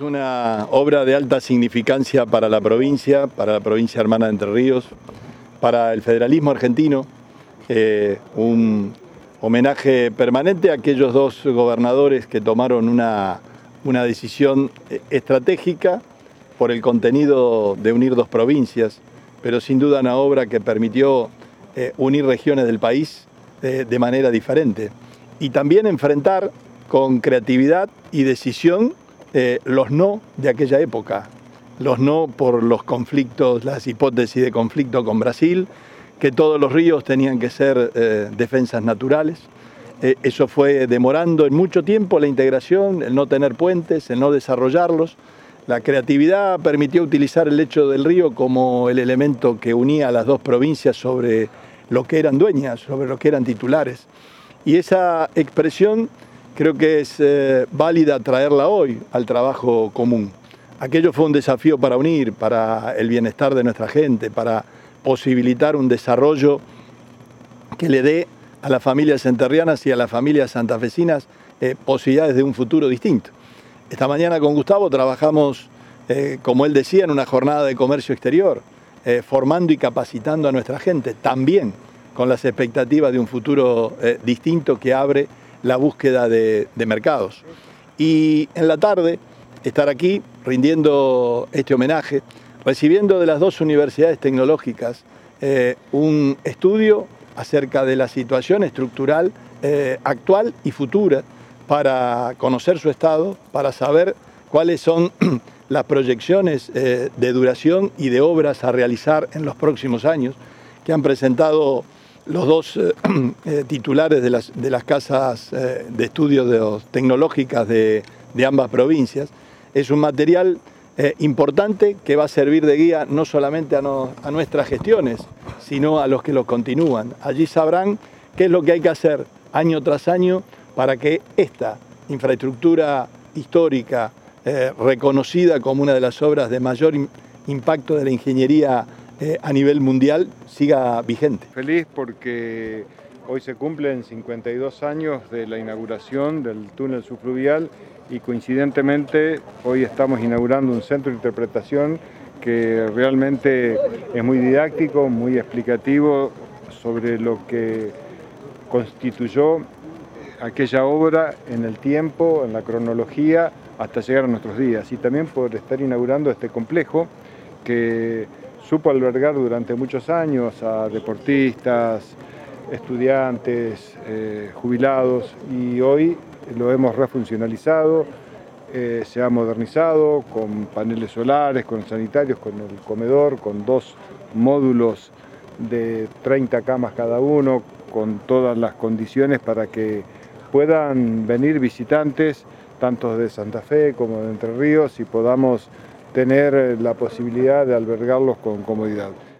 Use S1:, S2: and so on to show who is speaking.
S1: Es una obra de alta significancia para la provincia hermana de Entre Ríos, para el federalismo argentino, un homenaje permanente a aquellos dos gobernadores que tomaron una decisión estratégica por el contenido de unir dos provincias, pero sin duda una obra que permitió unir regiones del país de manera diferente y también enfrentar con creatividad y decisión los no de aquella época, los no por los conflictos, las hipótesis de conflicto con Brasil, que todos los ríos tenían que ser defensas naturales. Eso fue demorando en mucho tiempo la integración, el no tener puentes, el no desarrollarlos. La creatividad permitió utilizar el lecho del río como el elemento que unía a las dos provincias sobre lo que eran dueñas, sobre lo que eran titulares. Y esa expresión creo que es válida traerla hoy al trabajo común. Aquello fue un desafío para unir, para el bienestar de nuestra gente, para posibilitar un desarrollo que le dé a las familias enterrianas y a las familias santafesinas posibilidades de un futuro distinto. Esta mañana con Gustavo trabajamos, como él decía, en una jornada de comercio exterior, formando y capacitando a nuestra gente, también con las expectativas de un futuro distinto que abre la búsqueda de mercados. Y en la tarde estar aquí rindiendo este homenaje, recibiendo de las dos universidades tecnológicas un estudio acerca de la situación estructural actual y futura para conocer su estado, para saber cuáles son las proyecciones de duración y de obras a realizar en los próximos años que han presentado los dos titulares de las casas de estudios tecnológicas de ambas provincias. Es un material importante que va a servir de guía no solamente a nuestras gestiones, sino a los que lo continúan. Allí sabrán qué es lo que hay que hacer año tras año para que esta infraestructura histórica, reconocida como una de las obras de mayor impacto de la ingeniería a nivel mundial, siga vigente.
S2: Feliz porque hoy se cumplen 52 años de la inauguración del túnel subfluvial y coincidentemente hoy estamos inaugurando un centro de interpretación que realmente es muy didáctico, muy explicativo sobre lo que constituyó aquella obra en el tiempo, en la cronología, hasta llegar a nuestros días. Y también por estar inaugurando este complejo que supo albergar durante muchos años a deportistas, estudiantes, jubilados, y hoy lo hemos refuncionalizado, se ha modernizado con paneles solares, con sanitarios, con el comedor, con 2 módulos de 30 camas cada uno, con todas las condiciones para que puedan venir visitantes, tanto de Santa Fe como de Entre Ríos, y podamos tener la posibilidad de albergarlos con comodidad.